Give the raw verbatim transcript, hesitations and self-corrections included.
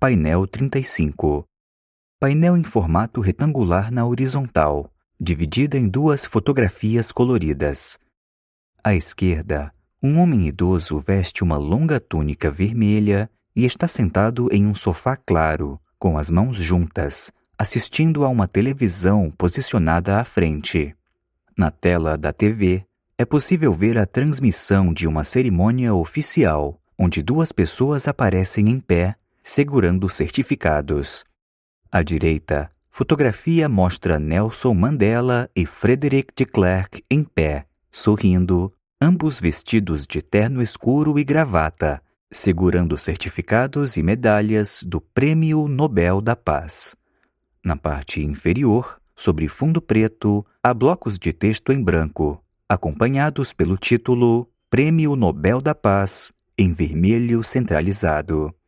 painel trinta e cinco. Painel em formato retangular na horizontal, dividida em duas fotografias coloridas. À esquerda, um homem idoso veste uma longa túnica vermelha e está sentado em um sofá claro, com as mãos juntas, assistindo a uma televisão posicionada à frente. Na tela da T V, é possível ver a transmissão de uma cerimônia oficial, onde duas pessoas aparecem em pé, segurando certificados. À direita, fotografia mostra Nelson Mandela e Frederick de Klerk em pé, sorrindo, ambos vestidos de terno escuro e gravata, segurando certificados e medalhas do Prêmio Nobel da Paz. Na parte inferior, sobre fundo preto, há blocos de texto em branco, acompanhados pelo título Prêmio Nobel da Paz, em vermelho centralizado.